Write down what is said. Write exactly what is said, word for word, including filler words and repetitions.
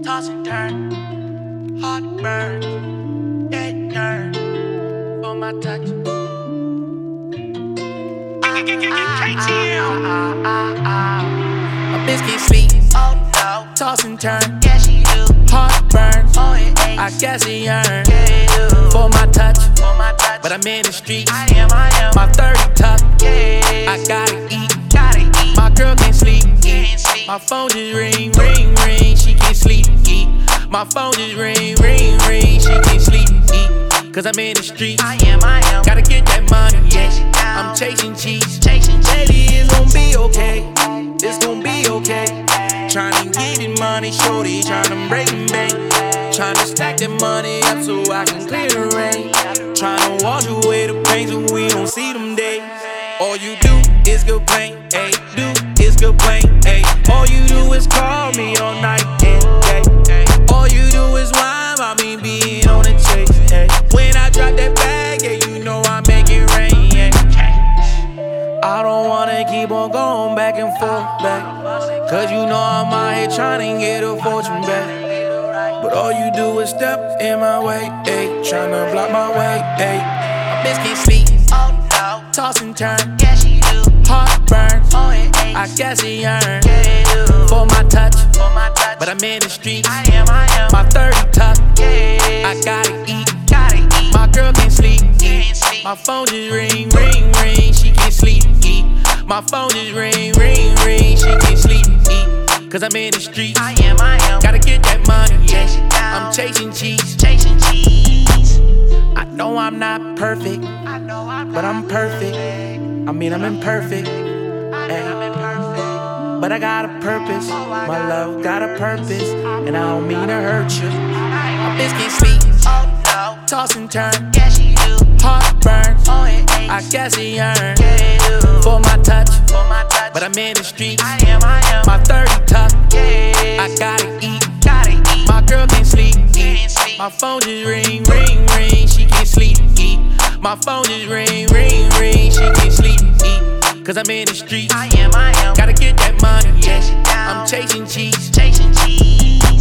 Toss and turn, heart burn, dead nerve for my touch. My bitch can't sleep, oh no. Toss and turn, yeah she do. Heart burn, oh it aches. I guess it yearn, yeah, for my touch, for my touch. But I'm in the streets, I am, I am. My thirty tuck, yeah. I gotta eat, gotta eat. My girl can't sleep, can't sleep. My phone just ring, ring, ring. She can't sleep, eat. My phone just ring, ring, ring. She can't sleep, eat. Cause I'm in the streets, I am, I am. Gotta get that money, yeah. I'm chasing cheese, chasing cheese. Baby, it's gon' be okay. It's gon' be okay. Tryna get it money, shorty, tryna break the bank. Tryna stack that money up so I can clear the rain. Tryna wash away the pain so we don't see them days. All you do is complain, ayy. Do is complain, ayy. All you do is call me all night and day. All you do is whine about me being on the chase, ayy. When I drop that bag, yeah, you know I make it rain, yeah. I don't wanna keep on going back and forth, back. Cause you know I'm out here tryna get a fortune back. But all you do is step in my way, ayy. Tryna block my way, ayy. My bitch can't sleep, oh no. Toss and turn, yeah she do. Heart burn, oh it aches. I guess it yearn, yeah, for my touch, for my touch. But I'm in the streets, I am, I am. My thirty tuck, yeah. I gotta eat, gotta eat. My girl can't sleep, can't sleep. My phone just ring, ring, ring. She can't sleep, eat. My phone just ring, ring, ring. She can't sleep, eat. Cause I'm in the streets, I am, I am. Gotta get that money, yeah. I'm chasing cheese, chasing cheese. I know I'm not perfect, I know I'm but I'm perfect. I mean I'm imperfect, ay. But I got a purpose. My love got a purpose, and I don't mean to hurt you. My bitch can't sleep, oh no. Toss and turn, yeah she do. Heart burn, oh it aches. I guess it yearn, yeah, for my touch, for my touch. But I'm in the streets, I am, I am. My thirty tuck, yeah. I gotta eat, gotta eat. My girl can't sleep, can't sleep. My phone just ring, ring, ring. She can't sleep, eat. My phone just ring, ring, ring. She can't sleep, eat. Cause I'm in the streets, I am, I am. Gotta get that money, yeah. I'm chasing cheese, chasing cheese.